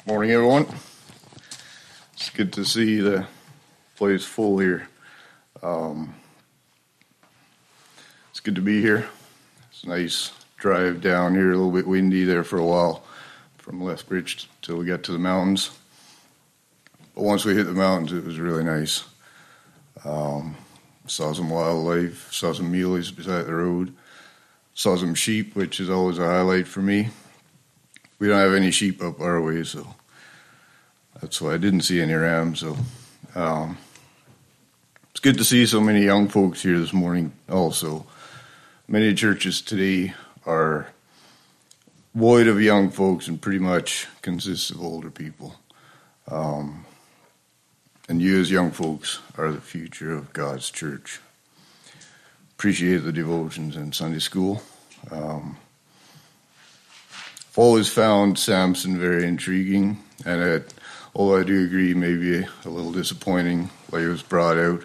Morning, everyone. It's good to see the place full here. It's good to be here. It's a nice drive down here, a little bit windy there for a while from Lethbridge till we got to the mountains. But once we hit the mountains, it was really nice. Saw some wildlife, saw some muleys beside the road, saw some sheep, which is always a highlight for me. We don't have any sheep up our way, so that's why I didn't see any rams. So it's good to see so many young folks here this morning also. Many churches today are void of young folks and pretty much consist of older people. And you as young folks are the future of God's church. Appreciate the devotions in Sunday school. I've always found Samson very intriguing, and although I do agree maybe a little disappointing the way it was brought out.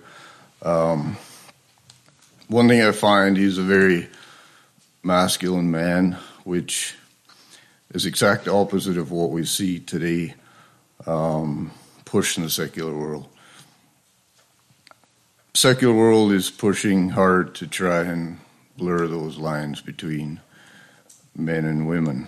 One thing I find, he's a very masculine man, which is exact opposite of what we see today pushed in the secular world. Secular world is pushing hard to try and blur those lines between men and women.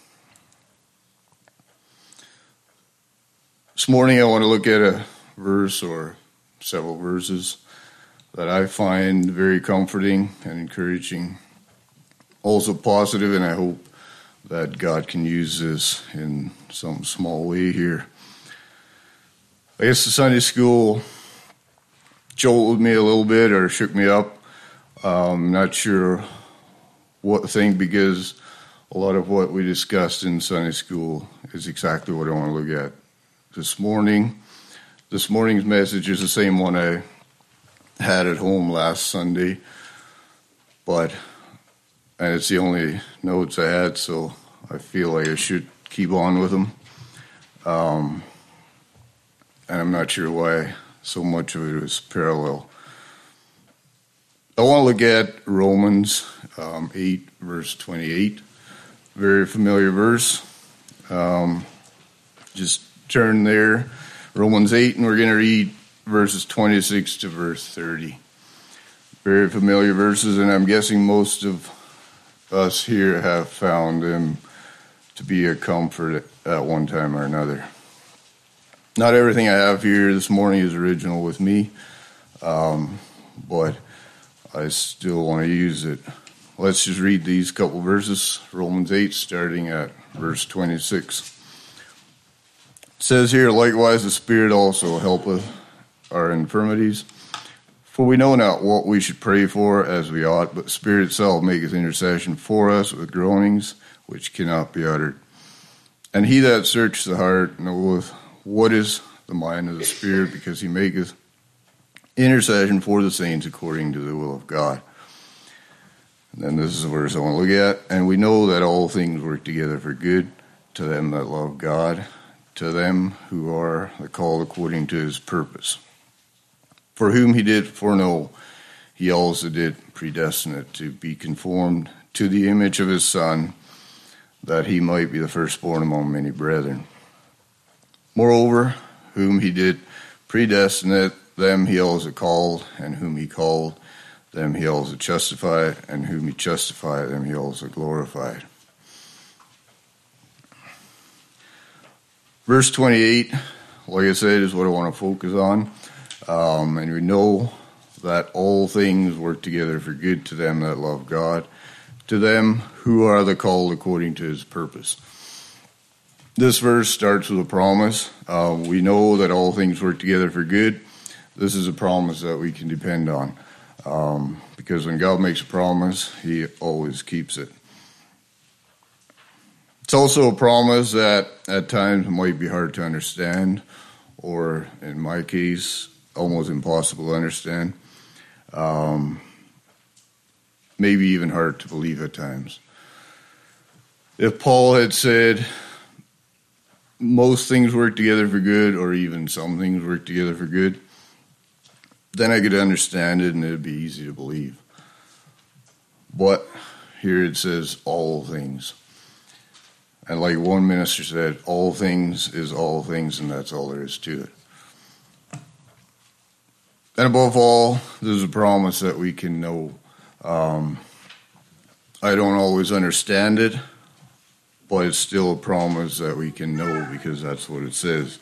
This morning I want to look at a verse or several verses that I find very comforting and encouraging, also positive, and I hope that God can use this in some small way here. I guess the Sunday school jolted me a little bit or shook me up. Not sure what to think, because a lot of what we discussed in Sunday school is exactly what I want to look at this morning. This morning's message is the same one I had at home last Sunday, and it's the only notes I had, so I feel like I should keep on with them. And I'm not sure why so much of it was parallel. I want to look at Romans 8, verse 28. Very familiar verse. Just turn there, Romans 8, and we're going to read verses 26 to verse 30. Very familiar verses, and I'm guessing most of us here have found them to be a comfort at one time or another. Not everything I have here this morning is original with me, but I still want to use it. Let's just read these couple verses, Romans 8, starting at verse 26. It says here, likewise the Spirit also helpeth our infirmities. For we know not what we should pray for as we ought, but the Spirit itself maketh intercession for us with groanings which cannot be uttered. And he that searcheth the heart knoweth what is the mind of the Spirit, because he maketh intercession for the saints according to the will of God. And then this is the verse I want to look at. And we know that all things work together for good to them that love God, to them who are the called according to his purpose. For whom he did foreknow, he also did predestinate to be conformed to the image of his Son, that he might be the firstborn among many brethren. Moreover, whom he did predestinate, them he also called, and whom he called, them he also justified, and whom he justified, them he also glorified. Verse 28, like I said, is what I want to focus on. And we know that all things work together for good to them that love God, to them who are the called according to his purpose. This verse starts with a promise. We know that all things work together for good. This is a promise that we can depend on. Because when God makes a promise, he always keeps it. It's also a promise that at times might be hard to understand, or in my case, almost impossible to understand. Maybe even hard to believe at times. If Paul had said, most things work together for good, or even some things work together for good, then I could understand it and it would be easy to believe. But here it says all things. And like one minister said, all things is all things, and that's all there is to it. And above all, there's a promise that we can know. I don't always understand it, but it's still a promise that we can know because that's what it says.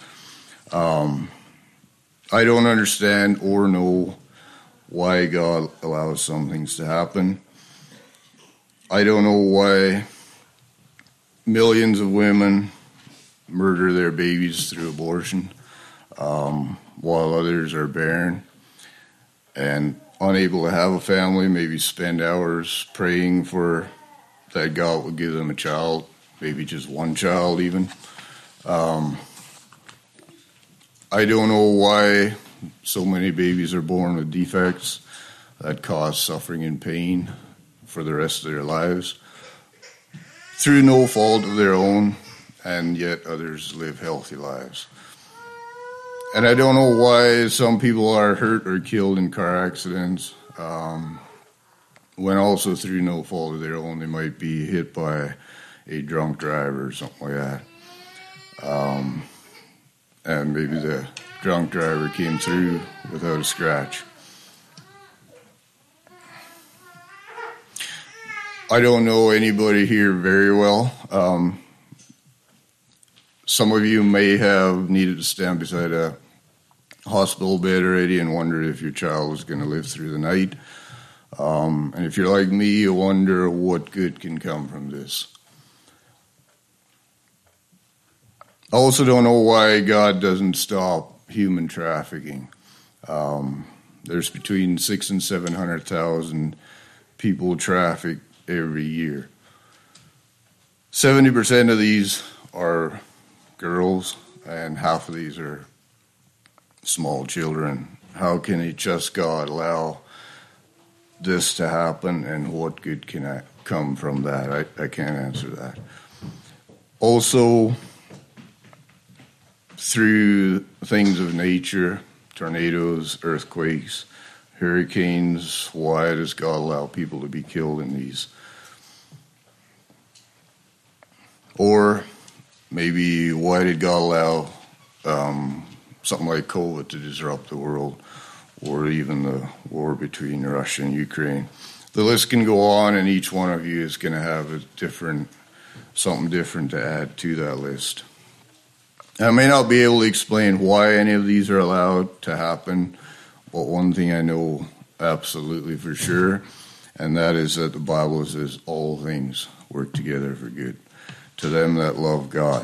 I don't understand or know why God allows some things to happen. I don't know why millions of women murder their babies through abortion, while others are barren and unable to have a family, maybe spend hours praying for that God would give them a child, maybe just one child even. I don't know why so many babies are born with defects that cause suffering and pain for the rest of their lives through no fault of their own, and yet others live healthy lives. And I don't know why some people are hurt or killed in car accidents when also through no fault of their own. They might be hit by a drunk driver or something like that. And maybe the drunk driver came through without a scratch. I don't know anybody here very well. Some of you may have needed to stand beside a hospital bed already and wondered if your child was going to live through the night. And if you're like me, you wonder what good can come from this. I also don't know why God doesn't stop human trafficking. There's between 600,000 and 700,000 people trafficked every year. 70% of these are girls, and half of these are small children. How can a just God allow this to happen, and what good can come from that? I can't answer that. Also, through things of nature, tornadoes, earthquakes, hurricanes, why does God allow people to be killed in these? Or maybe why did God allow something like COVID to disrupt the world, or even the war between Russia and Ukraine? The list can go on, and each one of you is going to have something different to add to that list. I may not be able to explain why any of these are allowed to happen, but one thing I know absolutely for sure, and that is that the Bible says all things work together for good to them that love God.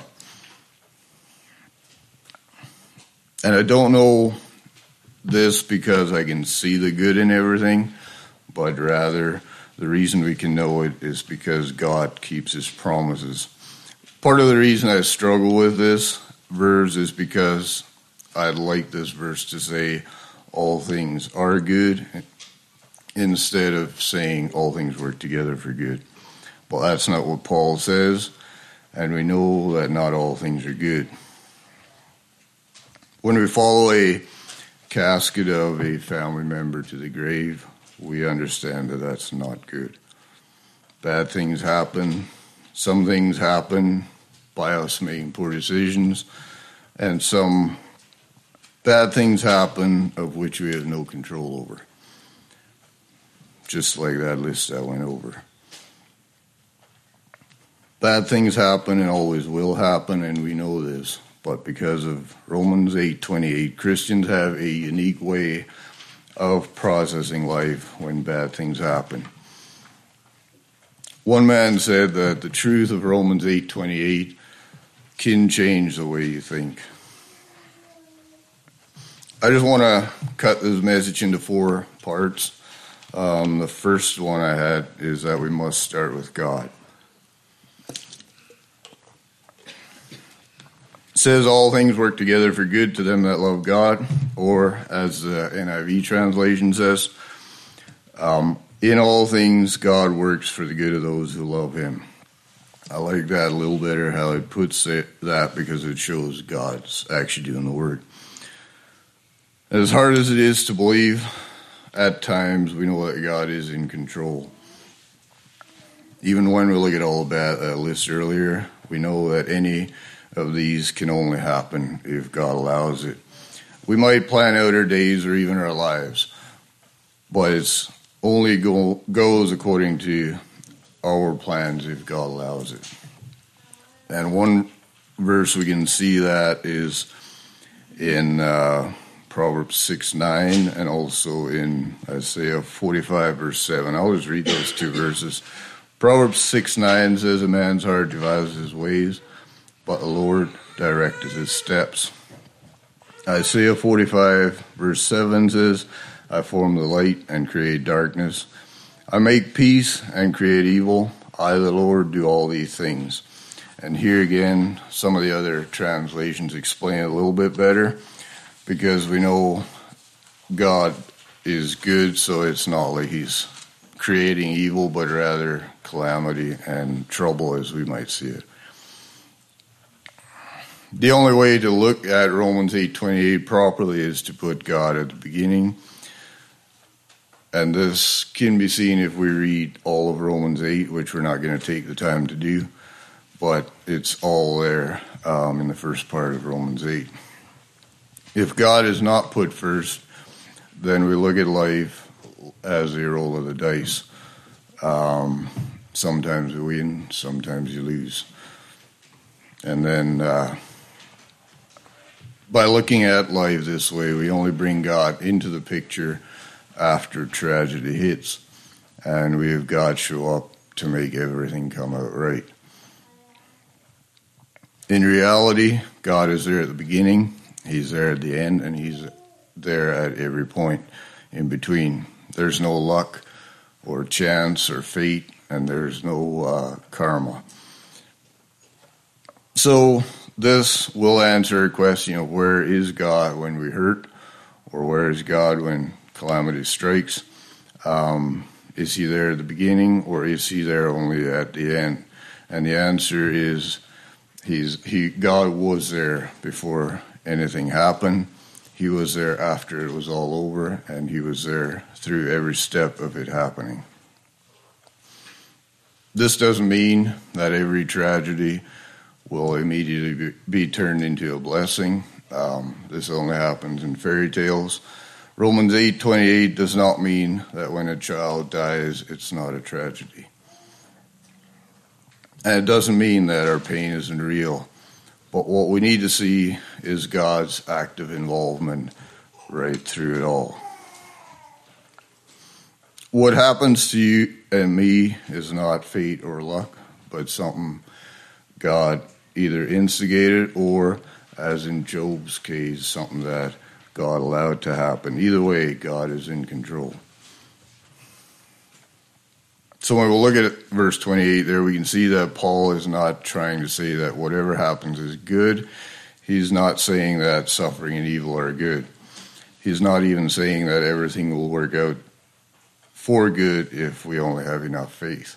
And I don't know this because I can see the good in everything, but rather the reason we can know it is because God keeps his promises. Part of the reason I struggle with this verse is because I'd like this verse to say all things are good instead of saying all things work together for good. Well, that's not what Paul says, and we know that not all things are good. When we follow a casket of a family member to the grave, we understand that that's not good. Bad things happen. Some things happen by us making poor decisions, and some bad things happen of which we have no control over. Just like that list I went over. Bad things happen and always will happen, and we know this. But because of Romans 8:28, Christians have a unique way of processing life when bad things happen. One man said that the truth of Romans 8:28 can change the way you think. I just want to cut this message into 4 parts. The first one I had is that we must start with God. It says all things work together for good to them that love God, or as the NIV translation says, in all things God works for the good of those who love him. I like that a little better how it puts that, because it shows God's actually doing the work. As hard as it is to believe, at times we know that God is in control. Even when we look at all that list earlier, We know that any of these can only happen if God allows it. We might plan out our days or even our lives, but it's only goes according to our plans if God allows it. And one verse we can see that is in Proverbs 6:9 and also in Isaiah 45 verse 7. I'll just read those two verses. Proverbs 6:9 says, "A man's heart devises his ways, but the Lord directeth his steps." Isaiah 45 verse 7 says, "I form the light and create darkness. I make peace and create evil. I, the Lord, do all these things." And here again, some of the other translations explain it a little bit better, because we know God is good, so it's not like he's creating evil, but rather calamity and trouble as we might see it. The only way to look at Romans 8:28 properly is to put God at the beginning. And this can be seen if we read all of Romans 8, which we're not going to take the time to do, but it's all there in the first part of Romans 8. If God is not put first, then we look at life as a roll of the dice. Sometimes you win, sometimes you lose. And then by looking at life this way, we only bring God into the picture after tragedy hits, and we have God show up to make everything come out right. In reality, God is there at the beginning, he's there at the end, and he's there at every point in between. There's no luck or chance or fate, and there's no karma. So this will answer a question of where is God when we hurt, or where is God when calamity strikes? Is he there at the beginning, or is he there only at the end? And the answer is God was there before anything happened. He was there after it was all over, and he was there through every step of it happening. This doesn't mean that every tragedy will immediately be turned into a blessing. This only happens in fairy tales. Romans 8:28 does not mean that when a child dies, it's not a tragedy. And it doesn't mean that our pain isn't real. But what we need to see is God's active involvement right through it all. What happens to you and me is not fate or luck, but something God either instigated or, as in Job's case, something that God allowed to happen. Either way, God is in control. So when we look at verse 28 there, we can see that Paul is not trying to say that whatever happens is good. He's not saying that suffering and evil are good. He's not even saying that everything will work out for good if we only have enough faith.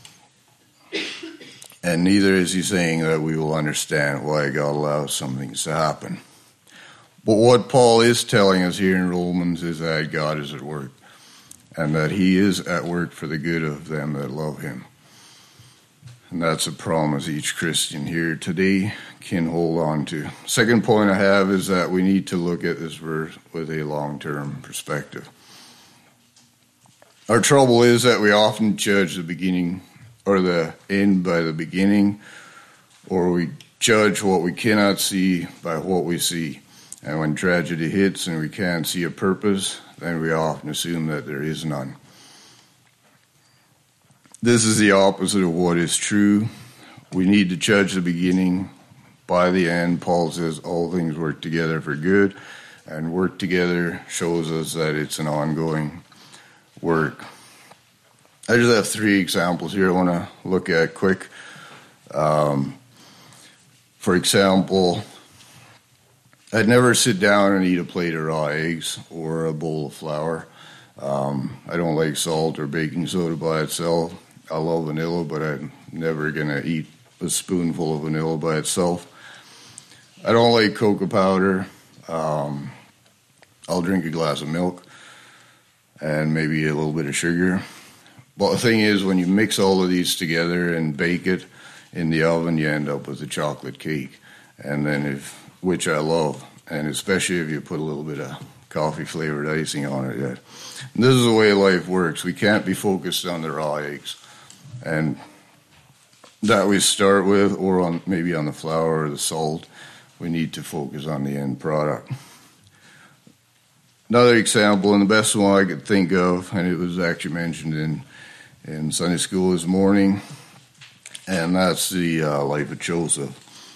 And neither is he saying that we will understand why God allows some things to happen. But what Paul is telling us here in Romans is that God is at work, and that he is at work for the good of them that love him. And that's a promise each Christian here today can hold on to. Second point I have is that we need to look at this verse with a long-term perspective. Our trouble is that we often judge the beginning or the end by the beginning, or we judge what we cannot see by what we see. And when tragedy hits and we can't see a purpose, then we often assume that there is none. This is the opposite of what is true. We need to judge the beginning by the end. Paul says all things work together for good, and work together shows us that it's an ongoing work. I just have 3 examples here I want to look at quick. For example, I'd never sit down and eat a plate of raw eggs or a bowl of flour. I don't like salt or baking soda by itself. I love vanilla, but I'm never going to eat a spoonful of vanilla by itself. I don't like cocoa powder. I'll drink a glass of milk and maybe a little bit of sugar. But the thing is, when you mix all of these together and bake it in the oven, you end up with a chocolate cake. And then which I love, and especially if you put a little bit of coffee flavored icing on it. Yeah. This is the way life works. We can't be focused on the raw eggs, and that we start with, or maybe on the flour or the salt. We need to focus on the end product. Another example, and the best one I could think of, and it was actually mentioned in Sunday school this morning, and that's the life of Joseph.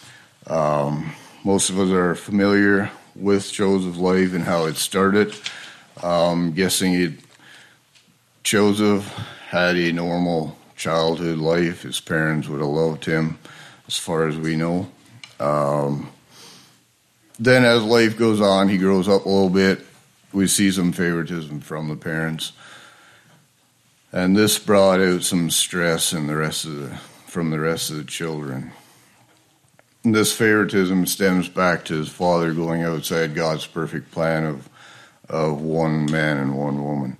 Most of us are familiar with Joseph's life and how it started. Guessing Joseph had a normal childhood life. His parents would have loved him, as far as we know. Then as life goes on, he grows up a little bit. We see some favoritism from the parents. And this brought out some stress in from the rest of the children. And this favoritism stems back to his father going outside God's perfect plan of one man and one woman.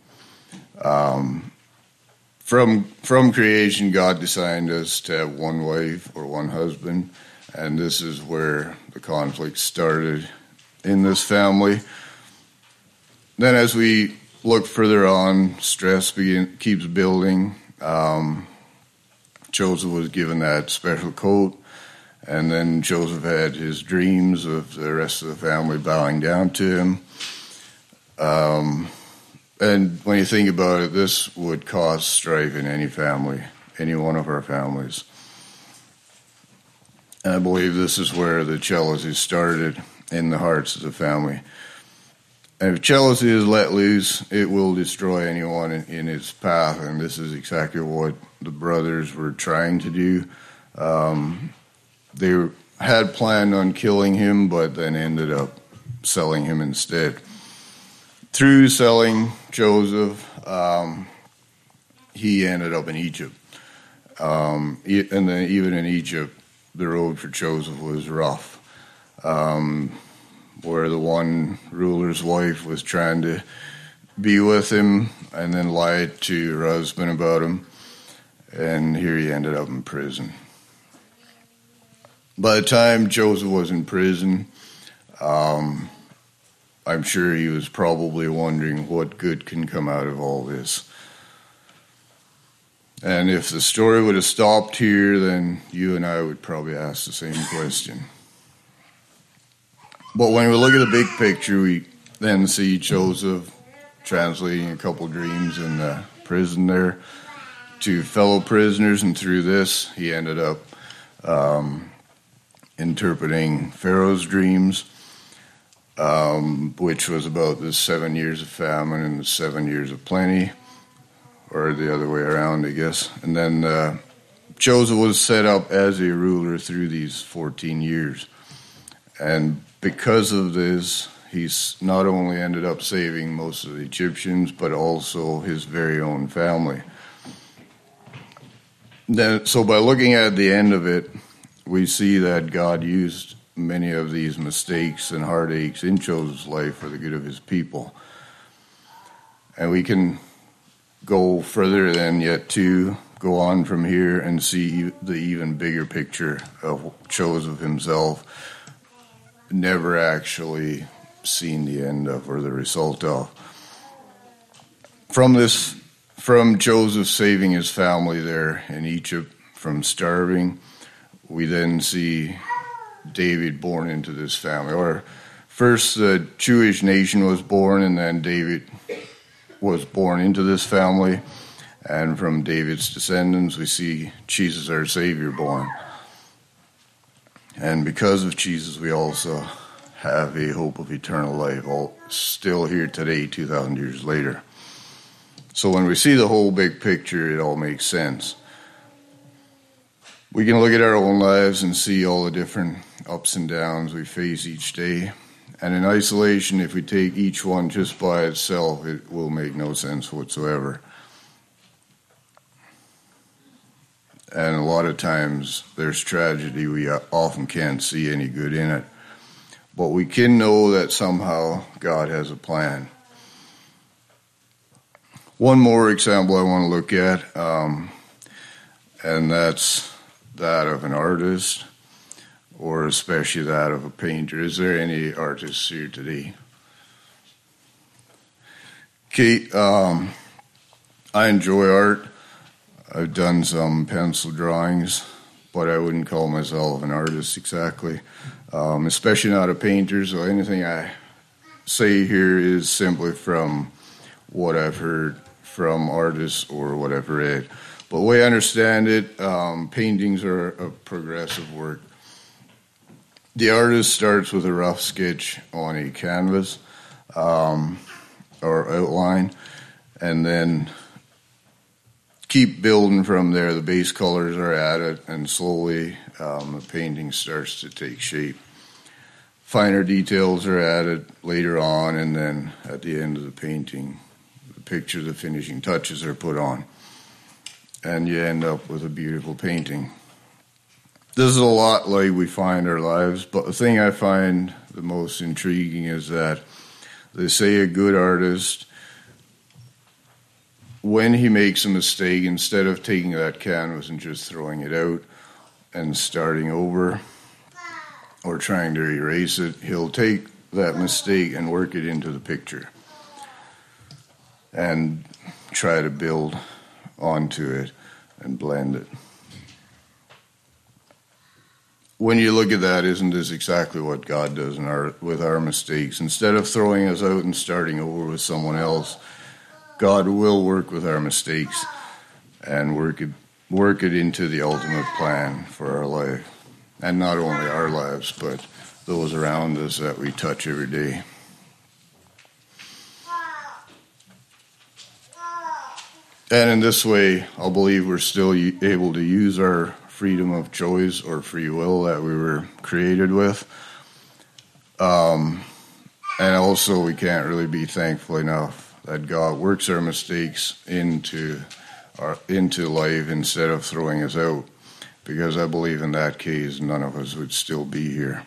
From creation, God designed us to have one wife or one husband, and this is where the conflict started in this family. Then as we look further on, stress keeps building. Joseph was given that special coat, and then Joseph had his dreams of the rest of the family bowing down to him. And when you think about it, this would cause strife in any family, any one of our families. And I believe this is where the jealousy started in the hearts of the family. And if jealousy is let loose, it will destroy anyone in its path, and this is exactly what the brothers were trying to do. They had planned on killing him, but then ended up selling him instead. Through selling Joseph, he ended up in Egypt. And then even in Egypt, the road for Joseph was rough. Where the one ruler's wife was trying to be with him and then lied to her husband about him. And here he ended up in prison. By the time Joseph was in prison, I'm sure he was probably wondering what good can come out of all this. And if the story would have stopped here, then you and I would probably ask the same question. But when we look at the big picture, we then see Joseph translating a couple dreams in the prison there to fellow prisoners, and through this, he ended up interpreting Pharaoh's dreams, which was about the 7 years of famine and the 7 years of plenty, or the other way around, I guess. And then Joseph was set up as a ruler through these 14 years. And because of this, he's not only ended up saving most of the Egyptians, but also his very own family. So by looking at the end of it, we see that God used many of these mistakes and heartaches in Joseph's life for the good of his people. And we can go further than yet to go on from here and see the even bigger picture of Joseph himself, never actually seen the end of or the result of. From Joseph saving his family there in Egypt from starving, we then see David born into this family. Or first the Jewish nation was born, and then David was born into this family. And from David's descendants, we see Jesus our Savior born. And because of Jesus, we also have a hope of eternal life, all still here today, 2,000 years later. So when we see the whole big picture, it all makes sense. We can look at our own lives and see all the different ups and downs we face each day. And in isolation, if we take each one just by itself, it will make no sense whatsoever. And a lot of times there's tragedy. We often can't see any good in it. But we can know that somehow God has a plan. One more example I want to look at, and that's that of an artist, or especially that of a painter. Is there any artists here today? Kate, I enjoy art. I've done some pencil drawings, but I wouldn't call myself an artist exactly, especially not a painter. So anything I say here is simply from what I've heard from artists or what I've read. But the way I understand it, paintings are a progressive work. The artist starts with a rough sketch on a canvas or outline, and then keep building from there. The base colors are added, and slowly the painting starts to take shape. Finer details are added later on, and then at the end of the painting, the picture, the finishing touches are put on, and you end up with a beautiful painting. This is a lot like we find our lives, but the thing I find the most intriguing is that they say a good artist, when he makes a mistake, instead of taking that canvas and just throwing it out and starting over or trying to erase it, he'll take that mistake and work it into the picture and try to build onto it and blend it. When you look at that, isn't this exactly what God does with our mistakes? Instead of throwing us out and starting over with someone else, God will work with our mistakes and work it into the ultimate plan for our life. And not only our lives, but those around us that we touch every day. And in this way, I believe we're still able to use our freedom of choice or free will that we were created with. And also, we can't really be thankful enough that God works our mistakes into life instead of throwing us out, because I believe in that case, none of us would still be here.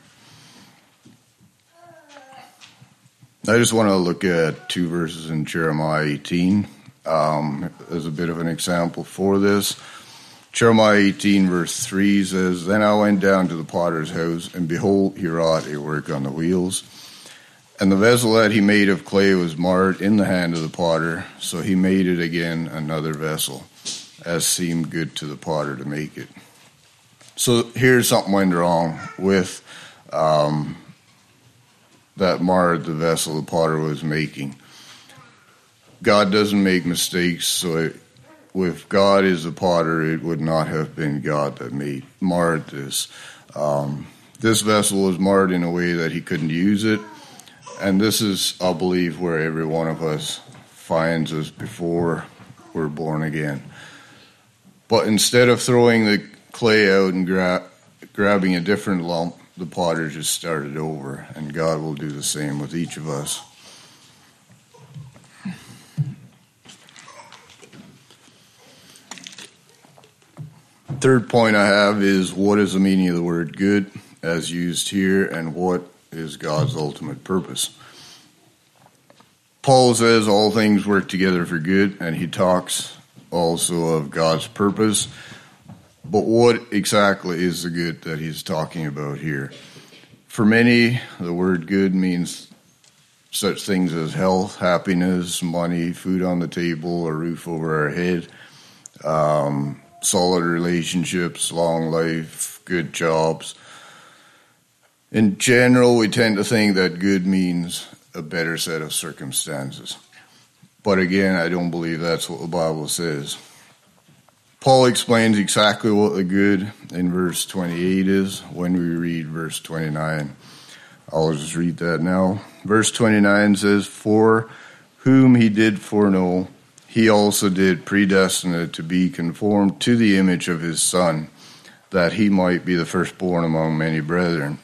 I just want to look at 2 verses in Jeremiah 18 as a bit of an example for this. Jeremiah 18 verse 3 says, "Then I went down to the potter's house, and behold, he wrought a work on the wheels. And the vessel that he made of clay was marred in the hand of the potter, so he made it again another vessel, as seemed good to the potter to make it." So here's something went wrong with that marred the vessel the potter was making. God doesn't make mistakes, so if God is the potter, it would not have been God that marred this. This vessel was marred in a way that he couldn't use it, and this is, I believe, where every one of us finds us before we're born again. But instead of throwing the clay out and grabbing a different lump, the potter just started over, and God will do the same with each of us. Third point I have is, what is the meaning of the word good as used here, and what is God's ultimate purpose? Paul says all things work together for good, and he talks also of God's purpose. But what exactly is the good that he's talking about here? For many, the word good means such things as health, happiness, money, food on the table, a roof over our head, solid relationships, long life, good jobs. In general, we tend to think that good means a better set of circumstances. But again, I don't believe that's what the Bible says. Paul explains exactly what the good in verse 28 is when we read verse 29. I'll just read that now. Verse 29 says, "For whom he did foreknow, he also did predestinate to be conformed to the image of his Son, that he might be the firstborn among many brethren."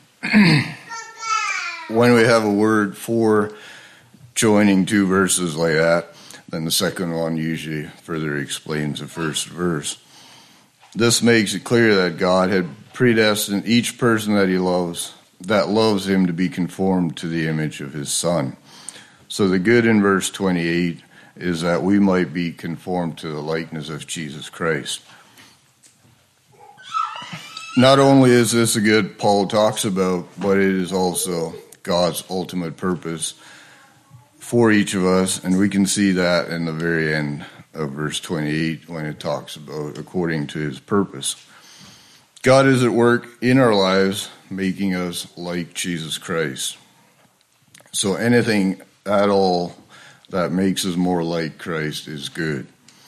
When we have a word "for" joining 2 verses like that, then the second one usually further explains the first verse. This makes it clear that God had predestined each person that he loves, that loves him, to be conformed to the image of his Son. So the good in verse 28 is that we might be conformed to the likeness of Jesus Christ. Not only is this a good Paul talks about, but it is also God's ultimate purpose for each of us, and we can see that in the very end of verse 28 when it talks about according to his purpose. God is at work in our lives, making us like Jesus Christ. So anything at all that makes us more like Christ is good.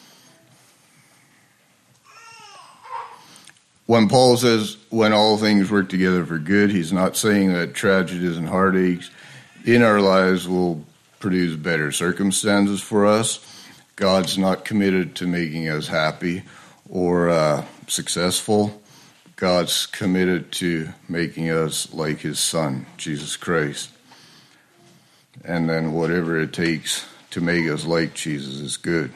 When Paul says, when all things work together for good, he's not saying that tragedies and heartaches in our lives will produce better circumstances for us. God's not committed to making us happy or successful. God's committed to making us like his Son, Jesus Christ. And then whatever it takes to make us like Jesus is good.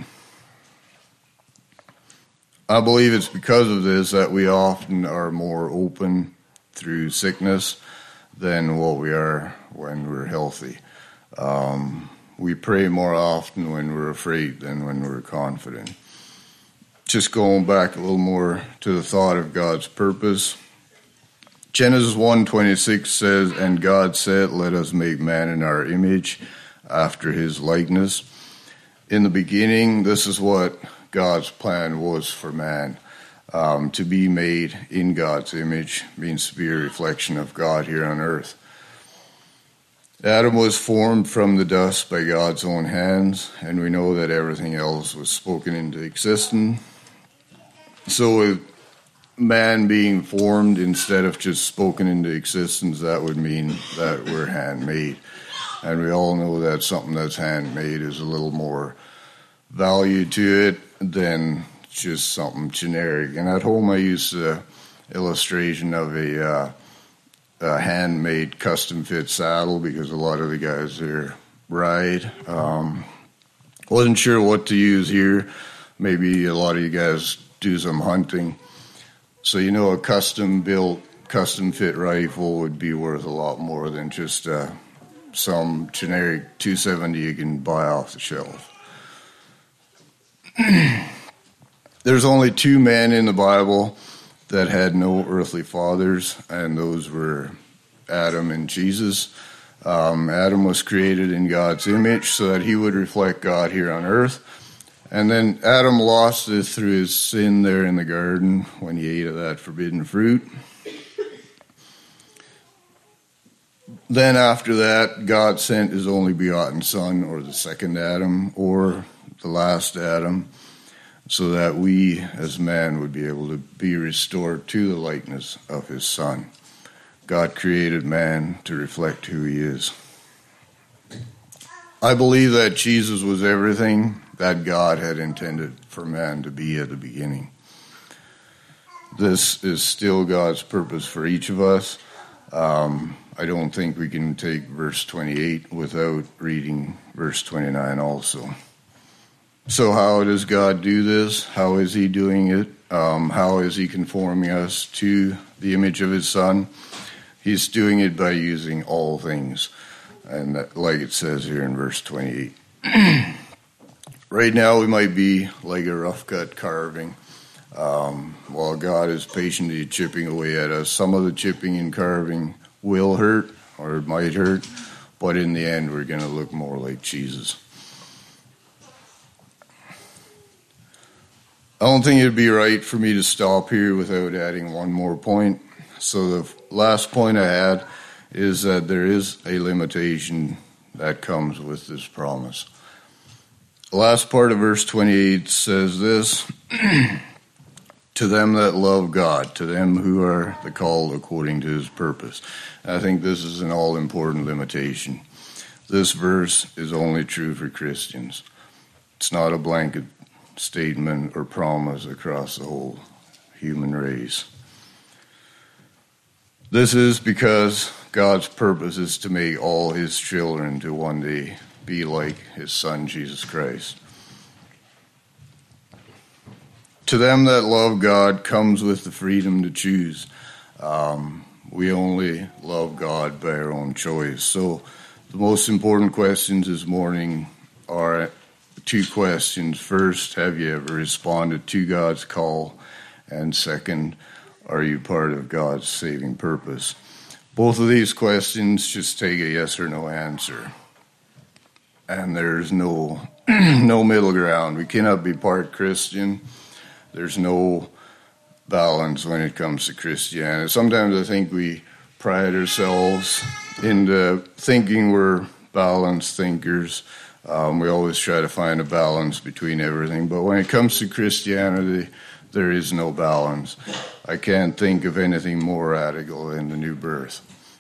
I believe it's because of this that we often are more open through sickness than what we are when we're healthy. We pray more often when we're afraid than when we're confident. Just going back a little more to the thought of God's purpose. Genesis 1:26 says, "And God said, let us make man in our image, after his likeness." In the beginning, this is what God's plan was for man. To be made in God's image means to be a reflection of God here on earth. Adam was formed from the dust by God's own hands, and we know that everything else was spoken into existence. So with man being formed instead of just spoken into existence, that would mean that we're handmade. And we all know that something that's handmade is a little more value to it than just something generic. And at home I use the illustration of a handmade custom fit saddle because a lot of the guys there ride. Wasn't sure what to use here. Maybe a lot of you guys do some hunting. So a custom built, custom fit rifle would be worth a lot more than just some generic 270 you can buy off the shelf. There's only two men in the Bible that had no earthly fathers, and those were Adam and Jesus. Adam was created in God's image so that he would reflect God here on earth. And then Adam lost it through his sin there in the garden when he ate of that forbidden fruit. Then after that, God sent his only begotten Son, or the second Adam, or the last Adam, so that we as man would be able to be restored to the likeness of his Son. God created man to reflect who he is. I believe that Jesus was everything that God had intended for man to be at the beginning. This is still God's purpose for each of us. I don't think we can take verse 28 without reading verse 29 also. So how does God do this? How is he doing it? How is he conforming us to the image of his Son? He's doing it by using all things, and that, like it says here in verse 28. Right now we might be like a rough cut carving, while God is patiently chipping away at us. Some of the chipping and carving will hurt, or it might hurt, but in the end we're going to look more like Jesus. I don't think it'd be right for me to stop here without adding one more point. So the last point I had is that there is a limitation that comes with this promise. The last part of verse 28 says this, to them that love God, to them who are the called according to his purpose. I think this is an all-important limitation. This verse is only true for Christians. It's not a blanket statement or promise across the whole human race. This is because God's purpose is to make all his children to one day be like his Son, Jesus Christ. To them that love God comes with the freedom to choose. We only love God by our own choice. So the most important questions this morning are two questions. First, have you ever responded to God's call? And second, are you part of God's saving purpose? Both of these questions just take a yes or no answer. And there's no middle ground. We cannot be part Christian. There's no balance when it comes to Christianity. Sometimes I think we pride ourselves into thinking we're balanced thinkers. We always try to find a balance between everything. But when it comes to Christianity, there is no balance. I can't think of anything more radical than the new birth.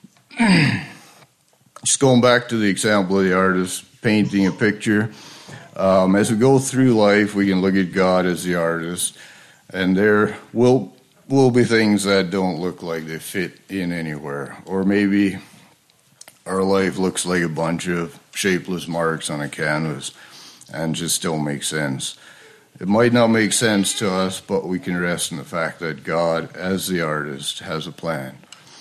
Just going back to the example of the artist painting a picture. As we go through life, we can look at God as the artist, and there will be things that don't look like they fit in anywhere. Or maybe our life looks like a bunch of shapeless marks on a canvas and just don't make sense. It might not make sense to us, but we can rest in the fact that God, as the artist, has a plan.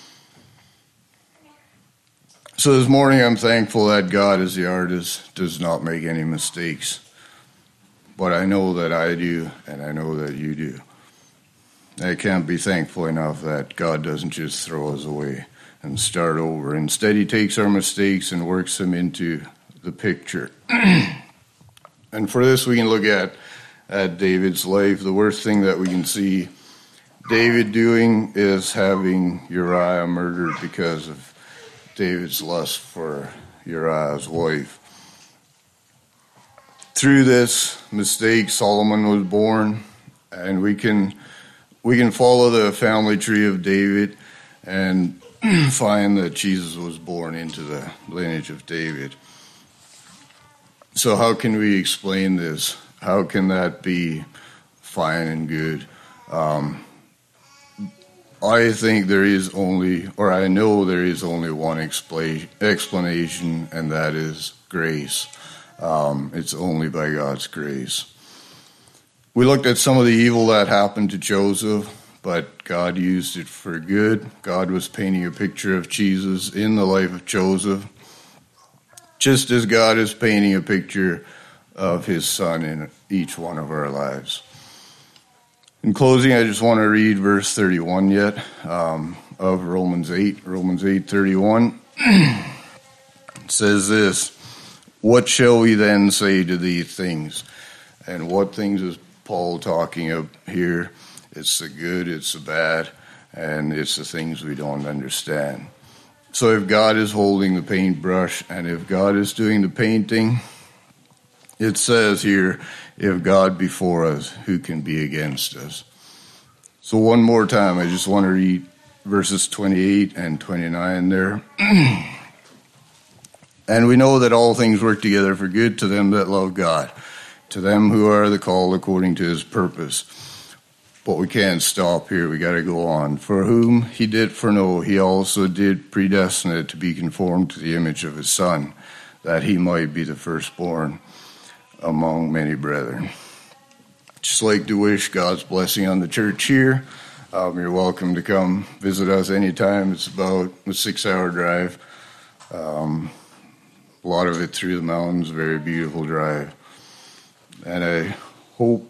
So this morning I'm thankful that God, as the artist, does not make any mistakes. But I know that I do, and I know that you do. I can't be thankful enough that God doesn't just throw us away and start over. Instead, he takes our mistakes and works them into the picture. And for this, we can look at David's life. The worst thing that we can see David doing is having Uriah murdered because of David's lust for Uriah's wife. Through this mistake, Solomon was born, and we can follow the family tree of David and find that Jesus was born into the lineage of David. So how can we explain this? How can that be fine and good? I think there is only, or I know there is only one explanation, and that is grace. It's only by God's grace. We looked at some of the evil that happened to Joseph, but God used it for good. God was painting a picture of Jesus in the life of Joseph, just as God is painting a picture of his son in each one of our lives. In closing, I just want to read verse 31 of Romans 8. Romans 8:31. It says this: "What shall we then say to these things?" And what things is Paul talking of here? It's the good, it's the bad, and it's the things we don't understand. So if God is holding the paintbrush and if God is doing the painting, it says here, if God be for us, who can be against us? So one more time, I just want to read verses 28 and 29 there. "And we know that all things work together for good to them that love God, to them who are the called according to his purpose." But we can't stop here. We got to go on. "For whom he did foreknow, he also did predestinate to be conformed to the image of his Son, that he might be the firstborn among many brethren." Just like to wish God's blessing on the church here. You're welcome to come visit us anytime. It's about a 6-hour drive. A lot of it through the mountains, very beautiful drive. And I hope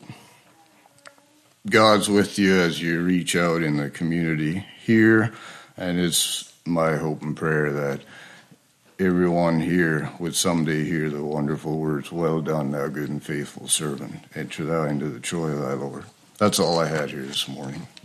God's with you as you reach out in the community here. And it's my hope and prayer that everyone here would someday hear the wonderful words, "Well done, thou good and faithful servant. Enter thou into the joy of thy Lord." That's all I had here this morning.